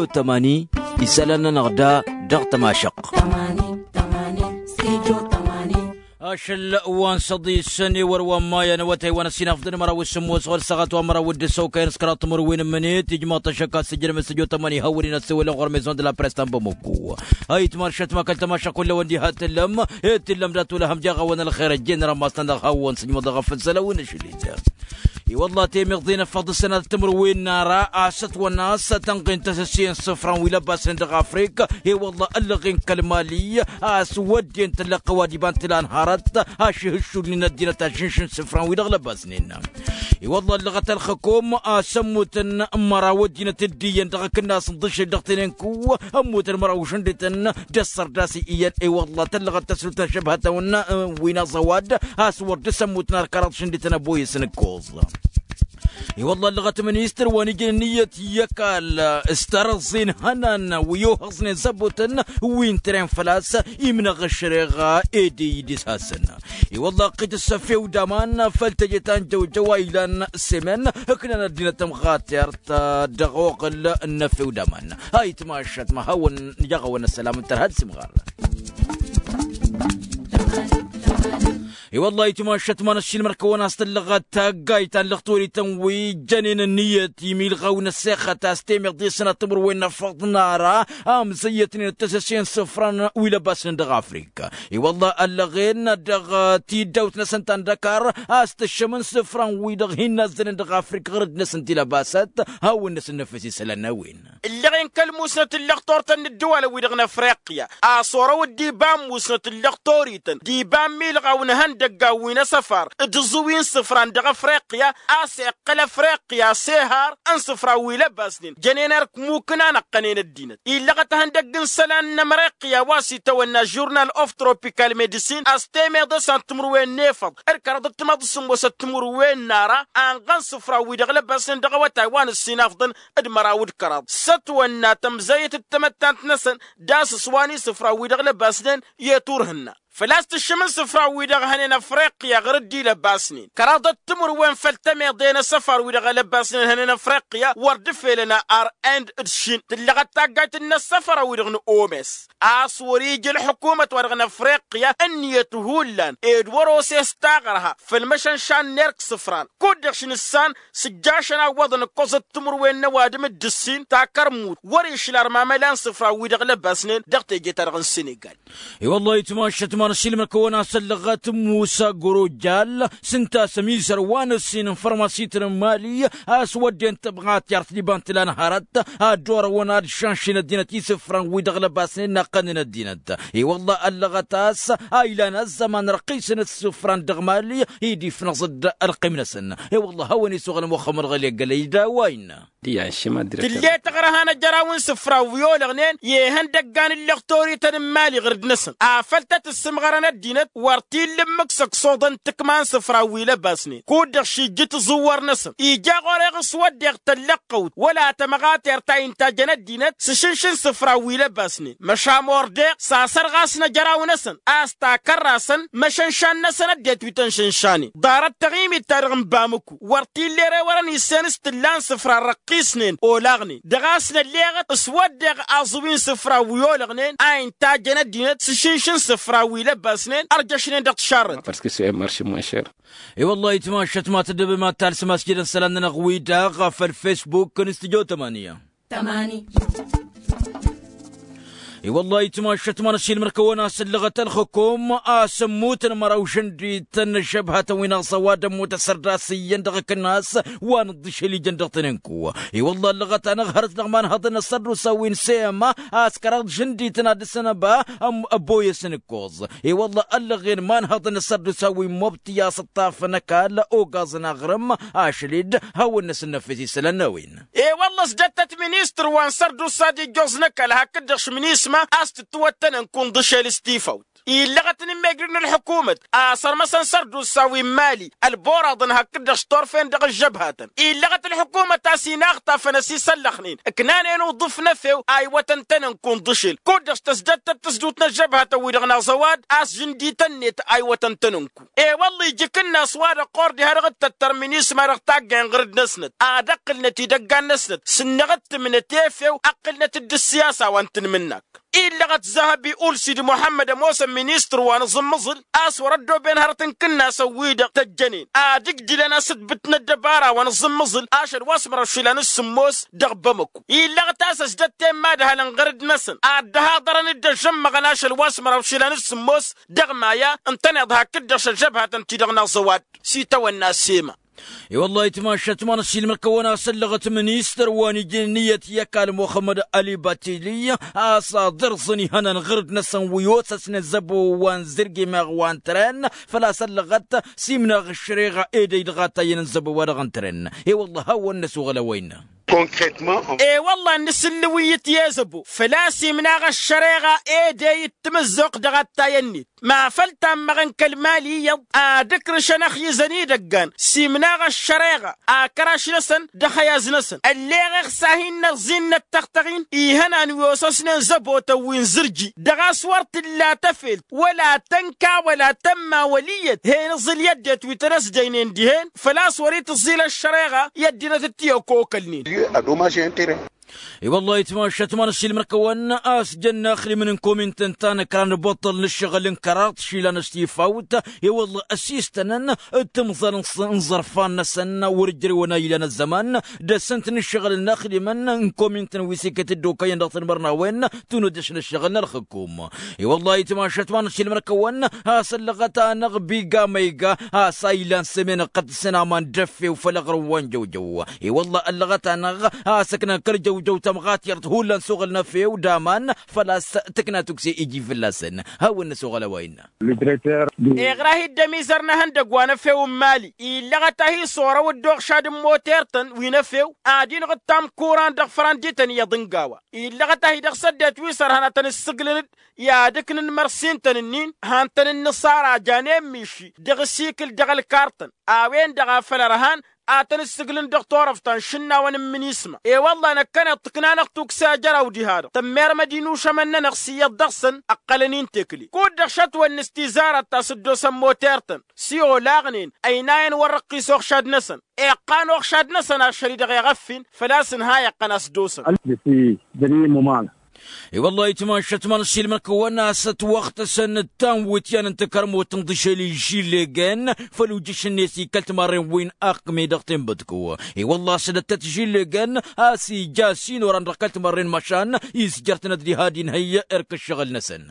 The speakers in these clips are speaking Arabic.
تماني يسالنا نغدا دغ تماشق أشل وان صدي سني وروان مايا نوتي وانا سينا فضل مرا والسمو صغر سغات ومرا ودسو كاين سكرات مروين منيت يجمع تشكا سجل مسجو تماني هوري نسوي لغور ميزون دلا بريستان بموكو هاي تمارشت ما كنت ماشا كل وندي هات اللم هات اللم داتو لهم جاغا وانا الخير الجن رما استندغ هون سجمو دغا فنسلا ونشليتا اي والله تيم يقضينا فضل السنة تمروين نارا عاشت والناس تنقين تسسين صفران ويلبس عند افريقيا اي والله اللغين كالمالية اسودين تلقى واديبان تلان هارت هشهشو لنا الدينة تاشنشن صفران ويلغلبس نينا اي والله اللغة الحكومة سموتن مرا ودينة الدين دغك الناس نضش دغتين كو اموتن مرا وشندتن جسر داسي ايان اي والله تلغة تسلوتن شبهتون وينا زواد اسور دسموتن الكرات شندتن ابوي سنكوز اي والله اللغة منيستر ونجي نية يكال استرزين هنان ويوهزن زبوتن وين ترين فلاس يمن غشرغا ايدي يديس هاسن اي والله قيد السفي ودامان فلتجتان جو جوايلان سمن هكنا ندينا تمخاتر دغوق النفي ودامان هاي تماشت ما هون يغونا السلام ترهد سمغار اي والله يتماشت ما نشيل مركونا استلغت تاقايتان لغطوري تنوي جنين النية يميل غون السيخة تاستيمير دي سنة تمر وين فرض نارا زيتني التسسين صفران ويلا باسن دغ افريكا اي والله اللغين دغ تيدوت نسنتان دكار استشمن صفران ويدغ هنا زن دغ افريكا غرد نسنتي لباسات هاو الناس النفسي سلنا وين اللغين كالموسنة اللغطور تن الدول ويدغنا افريقيا اصورا وديبام موسنة اللغطوري تن ديبام ميل غون دقاوين سفر دزوين صفران دغ افريقيا اسيقل افريقيا سيهار ان صفرا ويلا باسنين جنينارك موكنا نقنين الدين الا غتهندق سلان نمريقيا واسي تونا جورنال اوف تروبيكال ميديسين استيمي دو سانتمروين نيفض اركرد تمضسم وستمروين نارا ان غن صفرا ويدغ باسن دغ وتايوان السينافضن ادمراود كراد ستونا تمزيت التمتانت نسن داس سواني صفرا ويدغ باسنين يتورهن فلاست الشمس صفرا ويدغ هنين افريقيا غردي لباسنين كرادة تمر وين فلتمي دينا سفر ويدغ لباسنين هنين افريقيا وردفي لنا ار اند ادشين تلغا تاقايت الناس سفر ويدغن اومس اسوريج الحكومة ورغن افريقيا ان يتهولان ادورو سيستاغرها في المشان شان نيرك صفران كودرشن السان سجاشنا وضن قوزة تمر وين نوادم الدسين تاكر موت وريش الارماملان صفرا ويدغ لباسنين دغتي جيتارغن السنغال اي والله يتماشت ما نشيل مكونا سلغات موسى قروجال سنتا سميسر وانا السين فرماسيتر مالي اسود انت بغات يارت لبان تلان هارت الدور وانا شانشين الدينة يسفران ويدغل باسنين ناقنين الدينة اي والله اللغتاس ايلان الزمان رقيسن السفران دغمالي يدي في نصد القمنسن اي والله هوني سوغل مخمر غلي قليدا وين دي عشما درت اللي تغرهانا جراون سفرا ويولغنين يهندقان اللغتوري تنمالي غرد نسن افلتت السمغرنا الدينت وارتي لمك سقصودا تكمان سفرا ويلا باسني كودر شي جيت زوار نسن ايجا غوريغ سود يغتلقود ولا تمغات يرتا انتاجنا الدينت سشنشن سفرا ويلا باسني مشامور ديق ساسر غاسنا جراو نسن استا كراسن مشنشان نسن ديت ويتنشنشاني دارت تغيمي تارغم بامكو وارتي اللي وراني سانس تلان سفرا رقيسنين اولاغني دغاسنا الليغت اسود ديغ ازوين سفرا ويولغنين اين تاجنا الدينت سشنشن سفرا ويلا باسنين ارجشنين دغت شارد باسكو سي مارشي موان شير اي والله يتماشت ما تدب ما تالس مسجد السلام نغوي داغ في الفيسبوك نستجو 8 اي والله يتماشت ما نشيل مركونا سلغة الحكومة اسموت المراوشندي تنشبهة وين صواد متسرداسيا دغك الناس وانضش لي جندقتنكو اي والله اللغة انا غهرت نغمان هضن الصدر سوين سيما اسكرات جندي تنادسنا با ام ابوي سنكوز اي والله اللغين مان هضن الصدر سوي مبتيا سطاف نكال اوغازنا غرم اشليد هو الناس النفسي سلناوين اي والله سجدت مينيستر وان سردو سادي جوز نكال هكدش منيس ما استتوتن نكون ضشي الاستيفاوت إلا غتني ما يقولنا الحكومة صار مثلا سردو ساوي مالي البورا ضنها كدا شطور فين دغ الجبهة إلا غت الحكومة تاسي ناغطا فنسي سلخنين كنان نوظفنا فيو أيوة تنتن نكون ضشل كودش تسجدت تسجدتنا الجبهة ويدغنا زواد جندي تنت أيوة تنتنكو والله يجيك الناس وارا قردي هرغت الترمينيس ما رغتاقين غرد نسند أدقلنا تدقان نسند سنغت من تيفيو أقلنا تد السياسة وانتن منك إلا غت ذهب يقول سيدي محمد موسى مينيستر ونظم مظل وردوا بين هرتن كنا سويدا تجنين دقدي لنا سد بتنا الدبارة ونظم مظل عشر واسمر الشيلان السموس دغبمكو إلا غت أساس جدتين ما ده لنغرد نسن ده درن الدجم غناش الواسمر الشيلان السموس دغمايا انتني ضها كدش الجبهة تنتدغنا زواد سيتا والناس سيما والله يتماشى تمان السيل مركونا سلغت منيستر واني جنية يكال محمد علي باتيلي أصادر صني هنا غرد نسن ويوسس نزبو وان زرقي مغوان ترن فلا سلغت سيمنا غشريغا ايدي دغاتا ينزبو ورغان ترن والله هو النسو غلوين والله النسلوية يزبو فلاسي مناغ الشريغة ايدي يتمزق دغاتا ينيت ما فلتا مغن كالمالي دكر شنخ يزني دقان سي مناغ الشريغة كراش نسن دخياز نسن اللي غير ساهين نغزين التختغين هنا نوصصنا زبو توين زرجي دغا صورت لا تفلت ولا تنكا ولا تم وليت هي نزل يدت ويترس جينين ديهن فلا صوريت الزيل الشريغة يدنا تتيو كوكلنين والله يتماشى تمان السيل مركوان جن اخري من كومنت انتان كان بطل للشغل انكرات شيلان استيفاوت والله اسيستنا تمظر نظرفان نسن ورجري ونايلنا الزمان دسنت الشغل الناخلي من كومنت ويسيكت الدوكا ينضغط برناوين تندش الشغل الحكوم والله يتماشى تمان السيل مركوان سلغتا نغبي قاميقا سايلان سمين قد سنا من دفي وفلغر وانجو والله اللغتا نغ سكنا كرجو جو تمغات يرتهولا سوغلنا فيه ودامان فلا تكنا تكسي يجي في اللسن هاو النسوغ لوين إغراهي الدمي زرنا هندق وانا فيه مالي إلا غتاهي صورة ودوغ شاد موتيرتن وينا فيه عادين غتام كوران دغ فرانديتن يضنقاوا إلا غتاهي دغ سدت ويسر هانا تنستقلن يا دكن المرسين تننين هانتن النصارى جانين ميشي دغ السيكل دغ الكارتن وين دغ فلرهان تنستقلن دكتور فتان شنا ونمن يسمع والله انا كانت تقنا نقطوك ساجرة وجهاد تمير مدينو شمنا نغسية دغسن اقلنين تكلي كود دغشت والاستزارة تاسدو سموتيرتن سيو لاغنين ايناين ورقي سوخشاد نسن قان وخشاد نسن الشريد غيغفين فلاسن هاي قناس دوسن في دريم مال والله يتماشى تمان السيل مركونا ست وقت سنة تام ويتيان انت كرمو تنضيش لي جيليغان فلو جيش الناس كلت مارين وين اقمي دغتين بدكو والله سنة جيليغان اسي جاسين وران رقلت مارين مشان يسجرت ندري هادين هي ارك الشغل نسن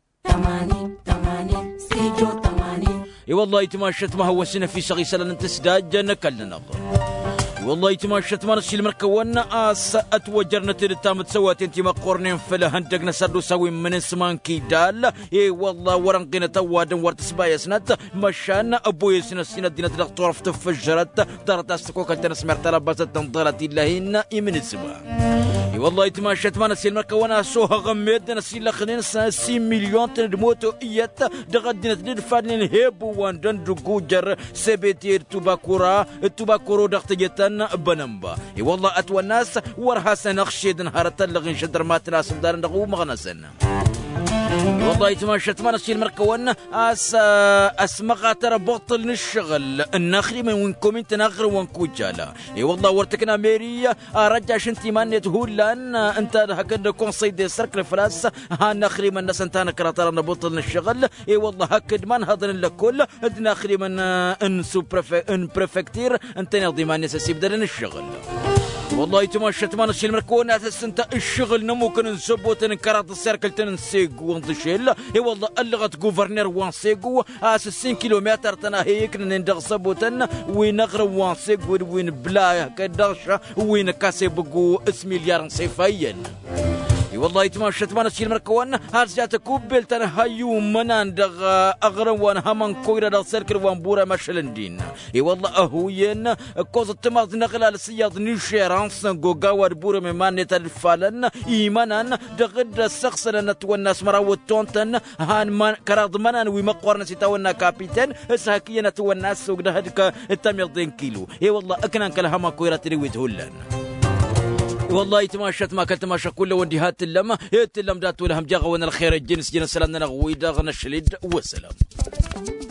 80 سيجو 80 والله يتماشى ما هو سنة في صغي سلان انت سداج نكلنا والله يتماشى تمان السيل مركونا اتوجرنا تلتام تسوات انتي ما قرنين فلا هندقنا سردو سوي من اسمان كيدال والله ورنقنا توادن ورت سبايا سنت مشان ابوي سنة دينا دكتور تفجرت دارت استكوكا تنسمر تلبست تنطلت اللهين من السبا والله يتماشى تمان السيل مركونا سوها غميدنا السيل لخنين 6 مليون تندموتو ايات دغدنا تدفادن هيبو واندن دقوجر سبيتير توباكورو دغت جتن بنمبا والله اتوى الناس ورها سنخشيد نهارت لغن شدر ما تناسب دار نغو مغنسن والله يتماشى تمان السيل مركونا اسمغا ترى بطل الشغل النخري من وينكم انت نغر وانكو جالا والله ورتكنا ميريا رجع شنتي مانيت هولان انت هكذا كونسي دي سركل فلاس ها نخري من الناس انت نكرا نبطل الشغل والله هكذا ما نهضن لكل نخري من ان بريفكتير انت نضي ما الناس يبدل الشغل والله يتماشى تمان السيل مركونا تسنت الشغل نموكن نسبوت نكرات السيركل تنسيق ونضشيل والله اللغت غوفرنير وانسيقو 60 كيلومتر تنا هيك ندغ صبوتن وينغر وانسيق وين بلا كدغشا وين كاسي بقو 6 مليار صيفيا والله يتمشت ما نشيل مركوانا هرجعت كوبل تنهايو منان دغ أغروان همان كويرا دا سيركل وانبورا مشلندين والله أهوين كوز التماز نقل السياض نشيرانس غوغاوار بورا ممان نتالفالن إيمانان دغد السخصن نتوناس مراو التونتن هان من كراض منان ومقورنا سيتاونا كابيتن ساكية نتوناس سوق دهدك التميضين كيلو والله أكنان كلهما كويرا تريويد هولن والله تماشت ما كنت ماشى كله ونديهات اللمة يتلم دات ولهم جاغ وانا الخير الجنس جنس سلامنا نغوي داغنا الشليد والسلام